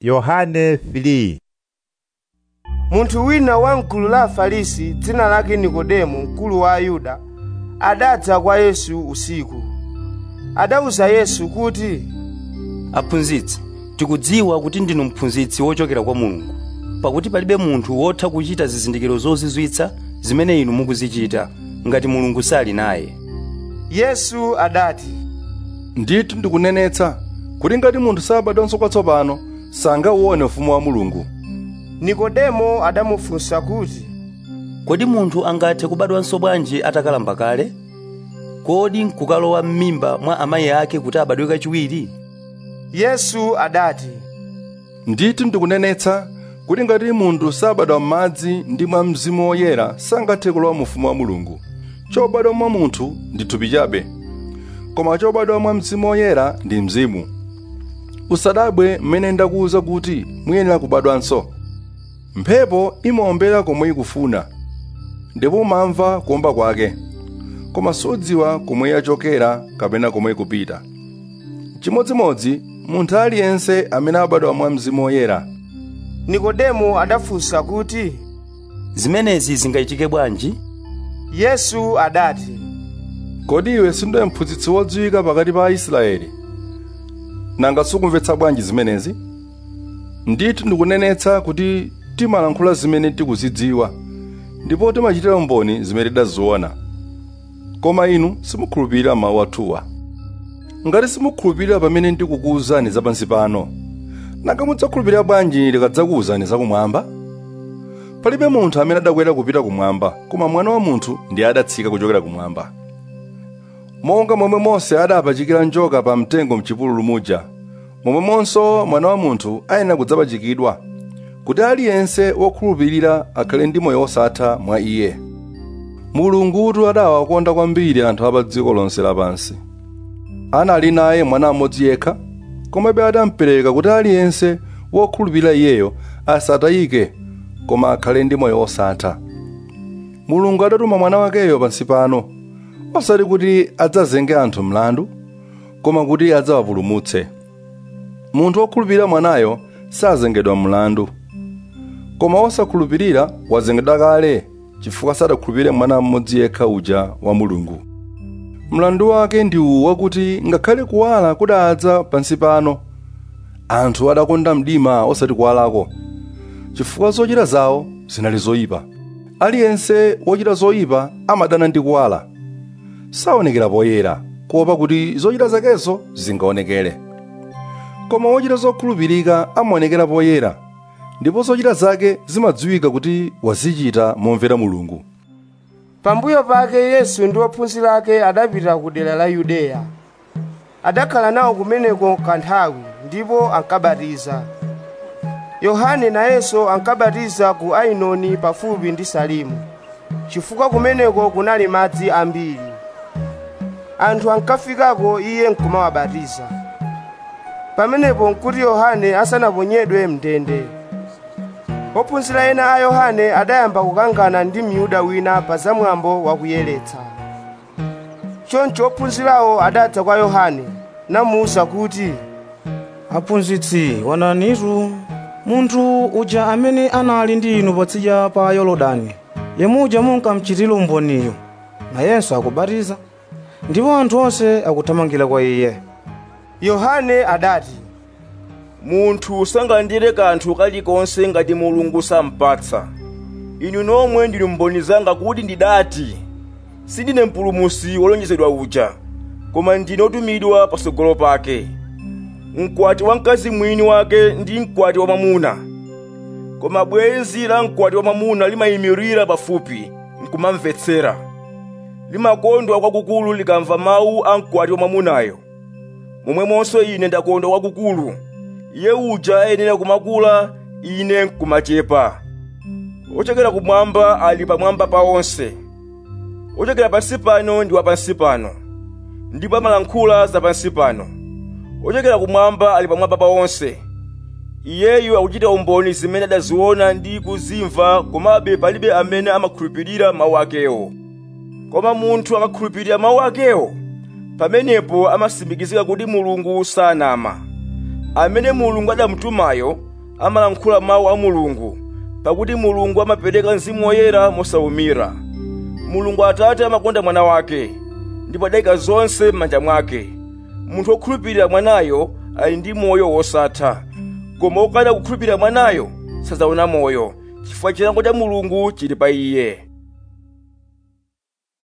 Yohane 3. Munthu wina wa mkulu la Afarisi dzina lake Nikodemo, mkulu wa Ayuda, adadza kwa Yesu usiku. Adawuza Yesu kuti, Aphunzitsi, tikudziwa kuti ndinu mphunzitsi wochokera kwa Mulungu, pakuti palibe munthu wotha kuchita zizindikiro zozizwitsa zimene inu mukuzichita ngati Mulungu sali naye. Yesu adati, Ndithu ndikunenetsa kuti ngati munthu sabadwanso kwatsopano sangauone ufumu wa Mulungu. Nikodemo adamufunsa kuti, Kodi munthu angathe kubadwanso bwanji atakalamba kale? Kodi nkukalowa m'mimba mwa amayi ake kuti abadwe kachiwiri? Yesu adati, Ndithu ndikunenetsa kuti ngati munthu sabadwa m'madzi ndi mwa Mzimu Woyera sangathe kulowa mu ufumu wa Mulungu. Chobadwa mwa munthu ndi thupi chabe, koma chobadwa mwa Mzimu Woyera ndi mzimu. Usadabwe mmene ndakuwuza kuti muyenera kubadwanso. Mphepo imaombera komwe ikufuna, ndipo umamva kuomba kwake, koma sudziwa komwe yachokera kapena komwe ikupita. Chimodzimodzi munthu aliyense amene abadwa mwa Mzimu Woyera. Nikodemo adafunsa kuti, Zimenezi zingachitike bwanji? Yesu adati, Kodi iwe sindiwe mphunzitsi wodziwika pakati pa Aisraeli? Nanga sukumvetsa bwanji zimenezi? Ndithu ndikunenetsa kuti timalankhula zimene tikuzidziwa, ndipo timachitira umboni zimene tidaziona. Koma inu simukhulupirira mawu athuwa. Ngati simukhulupirira pamene ndikukuwuzani zapansi pano, nanga mudzakhulupirira bwanji ndikadzakuwuzani zakumwamba? Palibe munthu amene adakwera kupita kumwamba, koma Mwana wa Munthu ndiye adatsika kuchokera kumwamba. Monga momwe Mose adapachikira njoka pa mtengo m'chipululu muja, momwemonso Mwana wa Munthu ayenera kudzapachikidwa, kuti aliyense wokhulupirira akhale ndi moyo wosatha mwa Iye. Mulungutu adawakonda kwambiri anthu a pa dziko lonse lapansi. Anali naye mwana mmodzi yekha, komabe adamupereka kuti aliyense wokhulupirira Iyeyo asatayike, koma akhale ndi moyo wosatha. Mulungu adatuma mwana wakeyo pansi pano, osati kuti adzazenge anthu mlandu, koma kuti adzawapulumutse. Munthu wokhulupirira mwanayo sazengedwa mlandu, koma wosakhulupirira wazengedwa kale chifukwa sadakhulupirire mwana mmodzi yekha uja wa Mulungu. Mlandu wake ndi uwu wakuti ngakhale kuwala kudadza pansi pano, anthu adakonda mdima osati kuwalako, chifukwa zochita zawo zinali zoyipa. Aliyense wochita zoyipa amadana ndi kuwala, saonekera poyera, kuopa kuti zochita zakezo zingaonekere. Koma wochita zokhulupirika amaonekera poyera, ndipo zochita zake zimadziwika kuti wazichita momvera Mulungu. Pambuyo pake Yesu ndi ophunzira ake adapita ku dera la Yudeya. Adakhala nawo kumeneko kanthawi, ndipo ankabatiza. Yohane nayenso ankabatiza ku Ainoni pafupi ndi Salimu, chifukwa kumeneko kunali madzi ambiri. Anthu ankafikako iye nkumawabatiza. Pamenepo nkuti Yohane asanaponyedwe mndende. Ophunzira ena a Yohane adayamba kukangana ndi Myuda wina pa zamwambo wakuyeretsa. Choncho ophunzirawo adadza kwa Yohane namuwuza kuti, Aphunzitsi, onanitu munthu uja amene anali ndi inu patsidya pa Yorodani, yemuja munkamchitira umboniyo, nayenso akubatiza, ndipo anthu onse akuthamangira kwa iye. Yohane adati, Munthu sangalandire kanthu kalikonse ngati Mulungu sampatsa. Inu nomwe ndinu mboni zanga kuti ndidati, sindine mpulumutsi wolonjezedwa uja, koma ndine otumidwa patsogolo pake. Mkwati wa mkazi mwini wake ndi mkwati wa mwamuna. Koma bwenzi la mkwati wa mwamuna limayimirira pafupi, nkumamvetsera. Limakondwa kwakukulu likamva mawu a mkwati wa mwamunayo. Momwemonso ine ndakondwa kwakukulu. Iye uja ayenera kumakula, ine nkumachepa. Ochokera kumwamba ali pamwamba pa onse. Ochokera pansi pano ndi wapansi pano, ndipo amalankhula za pansi pano. Ochokera kumwamba ali pamwamba pa onse. Iyeyu akuchita umboni zimene adaziona ndi kuzimva, komabe palibe amene amakhulupirira mawu akewo. Koma munthu akakhulupirira mawu akewo, pamenepo amatsimikizika kuti Mulungu sanama. Amene Mulungu adamutumayo amalankhula mawu a Mulungu, pakuti Mulungu amapereka Mzimu Woyera mosawumira. Mulungu Atate amakonda mwana wake, ndipo adayika zonse m'manja mwake. Munthu wokhulupirira mwanayo ali ndi moyo wosatha, koma wokana kukhulupirira mwanayo sadzaona moyo, chifukwa chilango cha Mulungu chili pa iye.